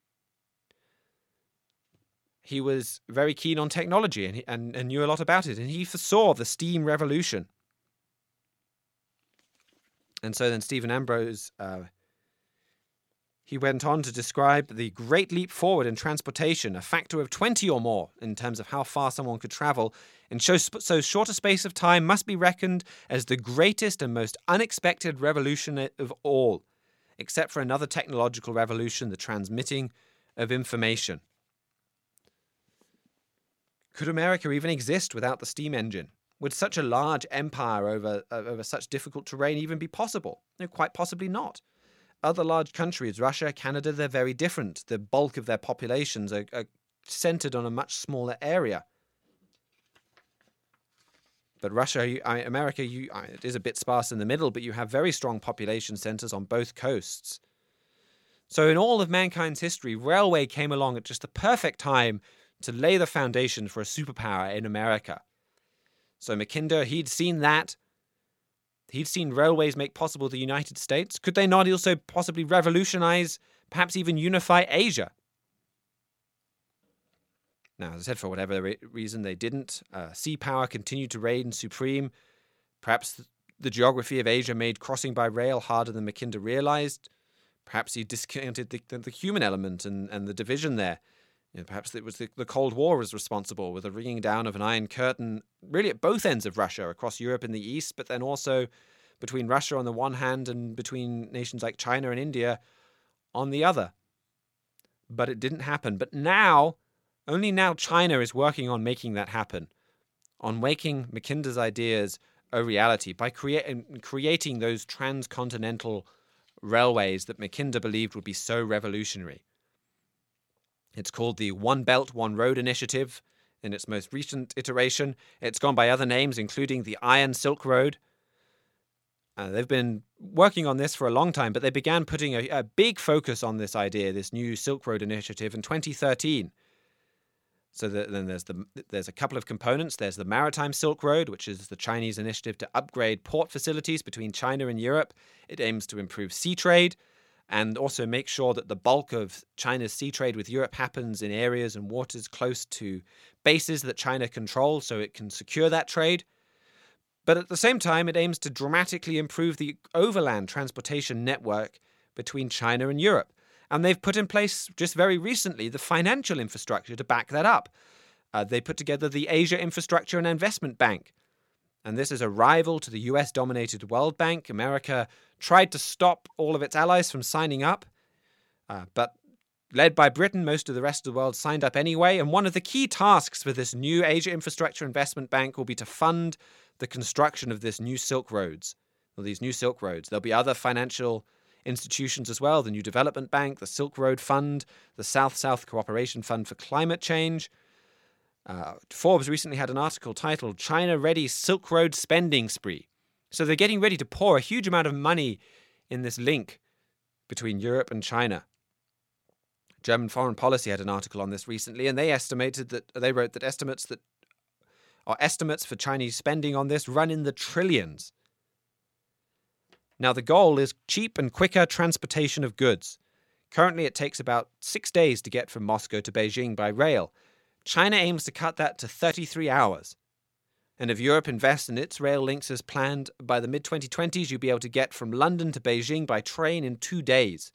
he was very keen on technology and, he, and, and knew a lot about it. And he foresaw the steam revolution. And so then Stephen Ambrose, uh, he went on to describe the great leap forward in transportation, a factor of twenty or more in terms of how far someone could travel, in so, so short a space of time must be reckoned as the greatest and most unexpected revolution of all, except for another technological revolution, the transmitting of information. Could America even exist without the steam engine? Would such a large empire over, over such difficult terrain even be possible? No, quite possibly not. Other large countries, Russia, Canada, they're very different. The bulk of their populations are, are centered on a much smaller area. But Russia, you, I, America, you, I, it is a bit sparse in the middle, but you have very strong population centers on both coasts. So in all of mankind's history, railway came along at just the perfect time to lay the foundation for a superpower in America. So Mackinder, he'd seen that. He'd seen railways make possible the United States. Could they not also possibly revolutionize, perhaps even unify Asia? Now, as I said, for whatever re- reason they didn't. Uh, sea power continued to reign supreme. Perhaps the geography of Asia made crossing by rail harder than Mackinder realized. Perhaps he discounted the, the, the human element and, and the division there. You know, perhaps it was the, the Cold War was responsible with the ringing down of an iron curtain, really at both ends of Russia, across Europe in the east, but then also between Russia on the one hand and between nations like China and India on the other. But it didn't happen. But now, only now China is working on making that happen, on making Mackinder's ideas a reality by crea- creating those transcontinental railways that Mackinder believed would be so revolutionary. It's called the One Belt, One Road Initiative in its most recent iteration. It's gone by other names, including the Iron Silk Road. Uh, they've been working on this for a long time, but they began putting a, a big focus on this idea, this new Silk Road Initiative, in twenty thirteen. So the, then there's the there's a couple of components. There's the Maritime Silk Road, which is the Chinese initiative to upgrade port facilities between China and Europe. It aims to improve sea trade and also make sure that the bulk of China's sea trade with Europe happens in areas and waters close to bases that China controls so it can secure that trade. But at the same time, it aims to dramatically improve the overland transportation network between China and Europe. And they've put in place, just very recently, the financial infrastructure to back that up. Uh, they put together the Asia Infrastructure and Investment Bank. And this is a rival to the U S-dominated World Bank. America tried to stop all of its allies from signing up. Uh, but led by Britain, most of the rest of the world signed up anyway. And one of the key tasks for this new Asia Infrastructure Investment Bank will be to fund the construction of this new Silk Roads, or these new Silk Roads. There'll be other financial institutions as well, the New Development Bank, the Silk Road Fund, the South-South Cooperation Fund for Climate Change. Uh, Forbes recently had an article titled China Ready Silk Road Spending Spree. So they're getting ready to pour a huge amount of money in this link between Europe and China. German Foreign Policy had an article on this recently, and they estimated that they wrote that estimates that or estimates for Chinese spending on this run in the trillions. Now, the goal is cheap and quicker transportation of goods. Currently, it takes about six days to get from Moscow to Beijing by rail. China aims to cut that to thirty-three hours. And if Europe invests in its rail links as planned, by the mid twenty twenties, you'll be able to get from London to Beijing by train in two days.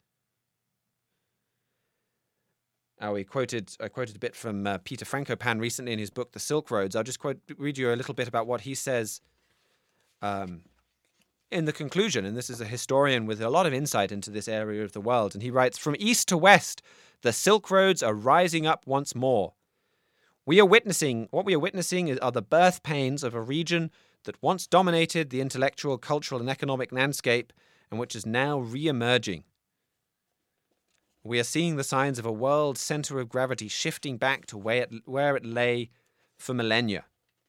Uh, we quoted, I quoted a bit from uh, Peter Frankopan recently in his book, The Silk Roads. I'll just quote, read you a little bit about what he says um, in the conclusion. And this is a historian with a lot of insight into this area of the world. And he writes, "From east to west, the Silk Roads are rising up once more. We are witnessing, what we are witnessing is, are the birth pains of a region that once dominated the intellectual, cultural, and economic landscape and which is now re-emerging. We are seeing the signs of a world center of gravity shifting back to where it, where it lay for millennia."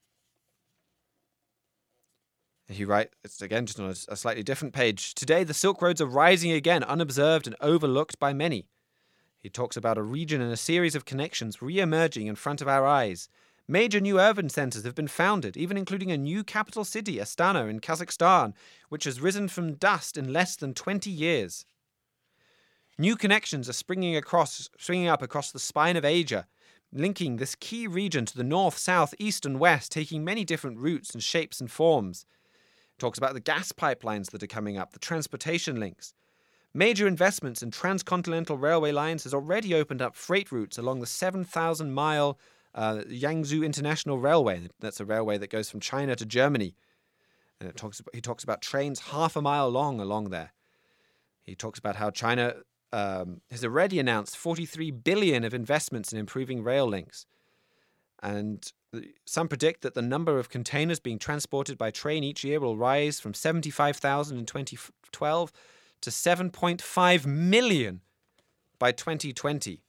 And he writes, it's again just on a, a slightly different page, "Today the Silk Roads are rising again, unobserved and overlooked by many." He talks about a region and a series of connections re-emerging in front of our eyes. Major new urban centers have been founded, even including a new capital city, Astana, in Kazakhstan, which has risen from dust in less than twenty years. New connections are springing across, springing up across the spine of Asia. linking this key region to the north, south, east, and west, taking many different routes and shapes and forms. It talks about the gas pipelines that are coming up, the transportation links. Major investments in transcontinental railway lines has already opened up freight routes along the seven thousand mile uh, Yangzhou International Railway. That's a railway that goes from China to Germany. And it talks about, he talks about trains half a mile long along there. He talks about how China um, has already announced forty-three billion dollars of investments in improving rail links. And some predict that the number of containers being transported by train each year will rise from seventy-five thousand in twenty twelve to seven point five million by twenty twenty.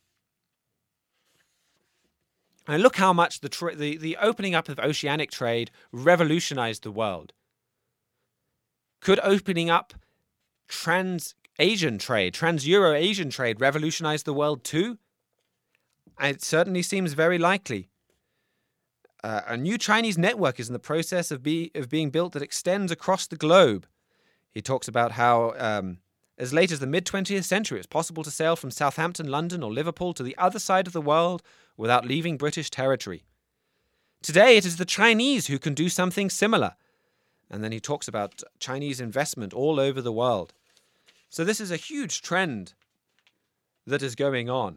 And look how much the, tra- the, the opening up of oceanic trade revolutionized the world. Could opening up trans-Asian trade, trans-Euro-Asian trade revolutionize the world too? It certainly seems very likely. Uh, a new Chinese network is in the process of, be, of being built that extends across the globe. He talks about how um, as late as the mid-twentieth century, it's possible to sail from Southampton, London, or Liverpool to the other side of the world without leaving British territory. Today, it is the Chinese who can do something similar. And then he talks about Chinese investment all over the world. So this is a huge trend that is going on.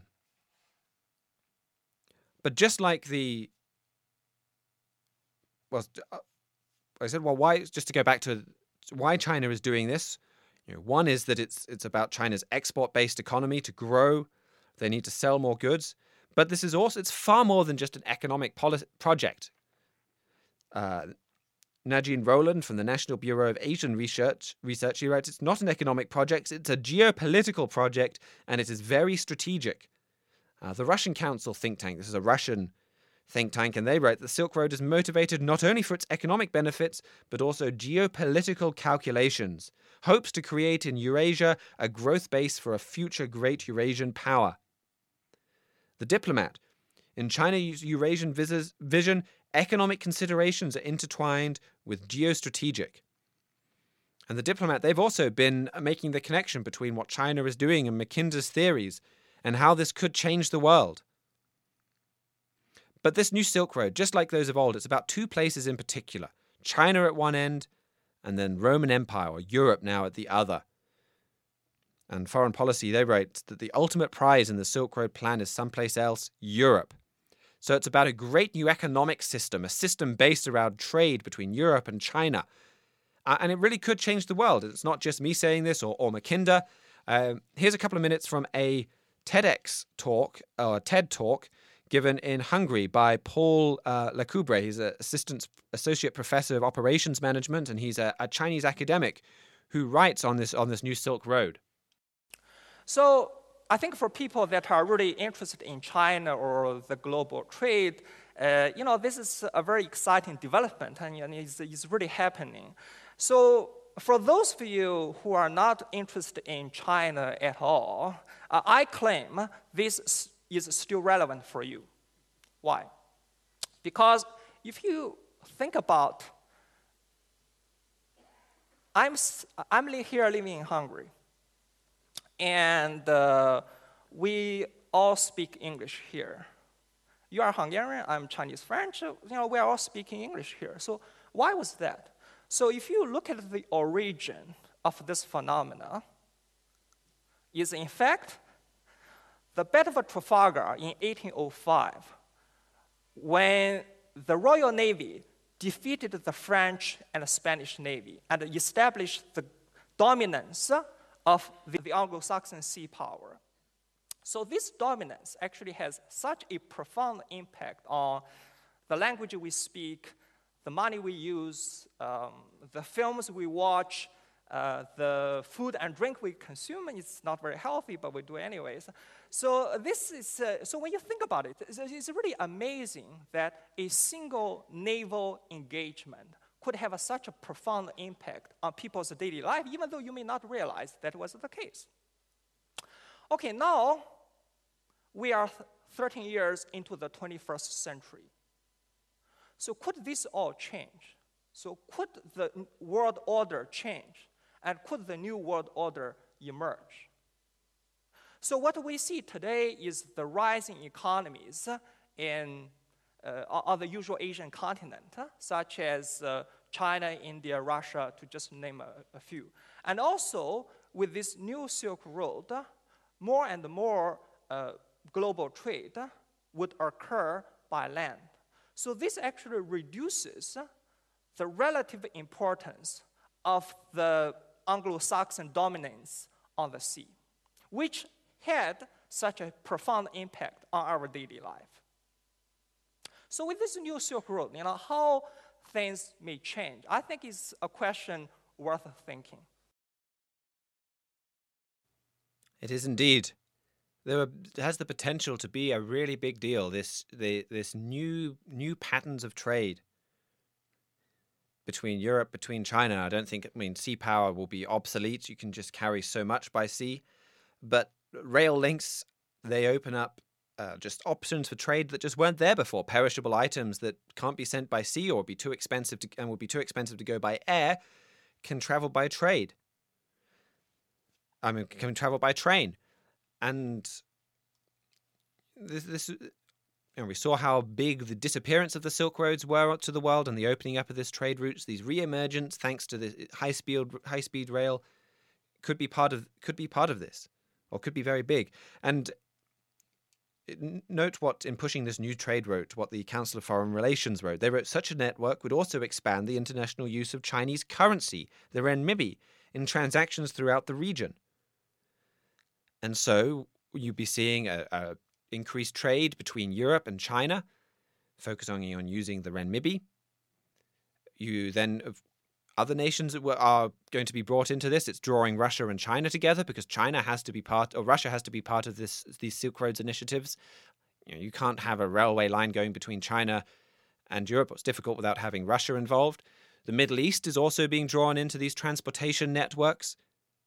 But just like the... Well, I said, well, why... Just to go back to why China is doing this. You know, one is that it's it's about China's export-based economy to grow. They need to sell more goods. But this is also, it's far more than just an economic poli- project. Uh, Najin Roland from the National Bureau of Asian Research, Research, he writes, it's not an economic project, it's a geopolitical project, and it is very strategic. Uh, the Russian Council think tank, this is a Russian think tank, and they write the Silk Road is motivated not only for its economic benefits, but also geopolitical calculations, hopes to create in Eurasia a growth base for a future great Eurasian power. The Diplomat, in China's Eurasian vision, economic considerations are intertwined with geostrategic. And the Diplomat, they've also been making the connection between what China is doing and Mackinder's theories and how this could change the world. But this new Silk Road, just like those of old, it's about two places in particular. China at one end, and then Roman Empire, or Europe now at the other. And Foreign Policy, they write that the ultimate prize in the Silk Road plan is someplace else, Europe. So it's about a great new economic system, a system based around trade between Europe and China. Uh, and it really could change the world. It's not just me saying this or, or Mackinder. Uh, here's a couple of minutes from a TEDx talk, or TED talk, given in Hungary by Paul uh, Lecoubre. He's an assistant associate professor of operations management, and he's a, a Chinese academic who writes on this on this new Silk Road. So I think for people that are really interested in China or the global trade, uh, you know, this is a very exciting development, and, and it's, it's really happening. So for those of you who are not interested in China at all, uh, I claim this is still relevant for you. Why? Because if you think about, I'm, I'm here living in Hungary, and uh, we all speak English here. You are Hungarian, I'm Chinese French, you know, we are all speaking English here. So why was that? So if you look at the origin of this phenomena, is in fact the Battle of Trafalgar in eighteen oh five, when the Royal Navy defeated the French and the Spanish Navy and established the dominance of the, the Anglo-Saxon sea power. So this dominance actually has such a profound impact on the language we speak, the money we use, um, the films we watch, uh, the food and drink we consume. It's not very healthy, but we do it anyways. So this is, uh, so when you think about it, it's, it's really amazing that a single naval engagement could have a, such a profound impact on people's daily life, even though you may not realize that was the case. Okay, now we are thirteen years into the twenty-first century. So could this all change? So could the world order change? And could the new world order emerge? So what we see today is the rising economies in uh, other usual Asian continent, uh, such as uh, China, India, Russia, to just name a, a few. And also, with this new Silk Road, uh, more and more uh, global trade uh, would occur by land. So this actually reduces uh, the relative importance of the Anglo-Saxon dominance on the sea, which had such a profound impact on our daily life. So with this new Silk Road, you know, how things may change, I think is a question worth thinking. It is indeed. There are, has the potential to be a really big deal, this the, this new new patterns of trade between Europe, between China. I don't think, I mean, sea power will be obsolete. You can just carry so much by sea. But rail links, they open up uh, just options for trade that just weren't there before. Perishable items that can't be sent by sea or be too expensive to, and will be too expensive to go by air can travel by trade. I mean, can travel by train. And this, this, you know, we saw how big the disappearance of the Silk Roads were to the world and the opening up of this trade routes. These re-emergence, thanks to the high-speed high-speed rail, could be part of could be part of this, or could be very big. And note what, in pushing this new trade route, what the Council of Foreign Relations wrote. They wrote, such a network would also expand the international use of Chinese currency, the renminbi, in transactions throughout the region. And so you'd be seeing a, a increased trade between Europe and China, focusing on using the renminbi. You then, other nations that were, are going to be brought into this. It's drawing Russia and China together because China has to be part, or Russia has to be part of this these Silk Roads initiatives. You know, you can't have a railway line going between China and Europe. It's difficult without having Russia involved. The Middle East is also being drawn into these transportation networks.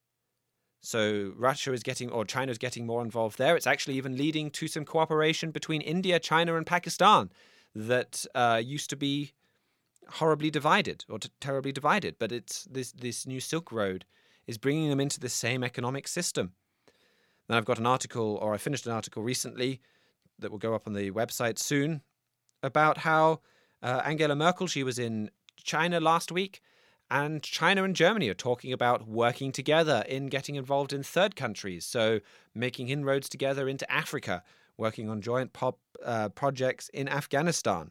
So Russia is getting, or China is getting more involved there. It's actually even leading to some cooperation between India, China, and Pakistan that uh, used to be horribly divided, or t- terribly divided. But it's this this new Silk Road is bringing them into the same economic system. Then I've got an article, or I finished an article recently that will go up on the website soon, about how uh, Angela Merkel, she was in China last week, and China and Germany are talking about working together in getting involved in third countries, so making inroads together into Africa, working on joint pop, uh, projects in Afghanistan.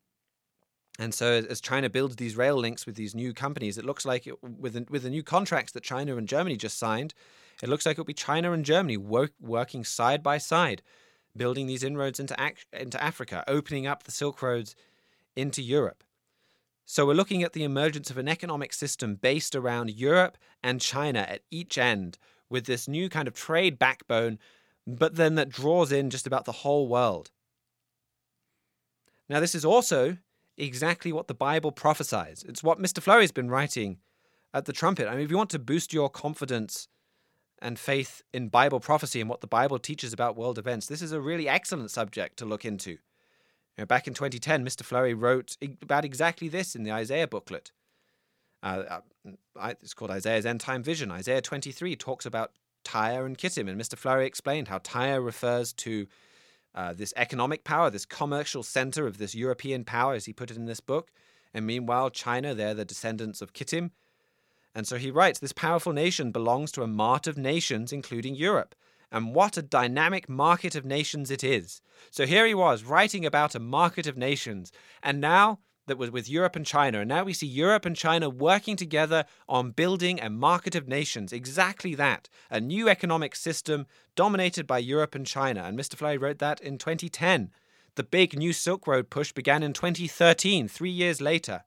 And so as China builds these rail links with these new companies, it looks like it, with, the, with the new contracts that China and Germany just signed, it looks like it'll be China and Germany work, working side by side, building these inroads into, into Africa, opening up the Silk Roads into Europe. So we're looking at the emergence of an economic system based around Europe and China at each end, with this new kind of trade backbone, but then that draws in just about the whole world. Now, this is also exactly what the Bible prophesies. It's what Mister Flurry's been writing at the Trumpet. I mean, if you want to boost your confidence and faith in Bible prophecy and what the Bible teaches about world events, this is a really excellent subject to look into. You know, back in twenty ten, Mister Flurry wrote about exactly this in the Isaiah booklet. Uh, it's called Isaiah's End Time Vision. Isaiah twenty-three talks about Tyre and Kittim, and Mister Flurry explained how Tyre refers to uh, this economic power, this commercial center of this European power, as he put it in this book. And meanwhile, China, they're the descendants of Kittim. And so he writes, this powerful nation belongs to a mart of nations, including Europe. And what a dynamic market of nations it is. So here he was writing about a market of nations. And now that was with Europe and China. And now we see Europe and China working together on building a market of nations. Exactly that. A new economic system dominated by Europe and China. And Mister Flurry wrote that in twenty ten. The big new Silk Road push began in twenty thirteen, three years later.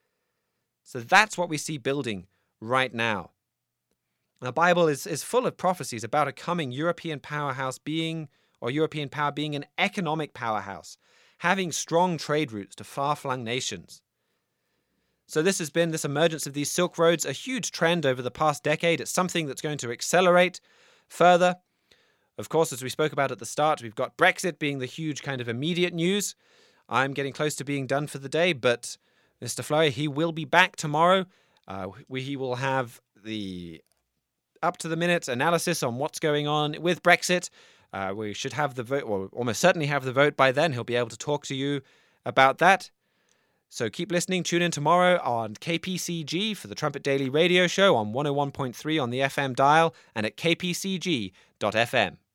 So that's what we see building right now. The Bible is, is full of prophecies about a coming European powerhouse being, or European power being an economic powerhouse, having strong trade routes to far-flung nations. So this has been, this emergence of these Silk Roads, a huge trend over the past decade. It's something that's going to accelerate further. Of course, as we spoke about at the start, we've got Brexit being the huge kind of immediate news. I'm getting close to being done for the day, but Mister Flurry, he will be back tomorrow. Uh, we, he will have the up-to-the-minute analysis on what's going on with Brexit, Uh, we should have the vote, or almost certainly have the vote by then. He'll be able to talk to you about that. So keep listening. Tune in tomorrow on K P C G for the Trumpet Daily Radio Show on one oh one point three on the F M dial and at k p c g dot f m.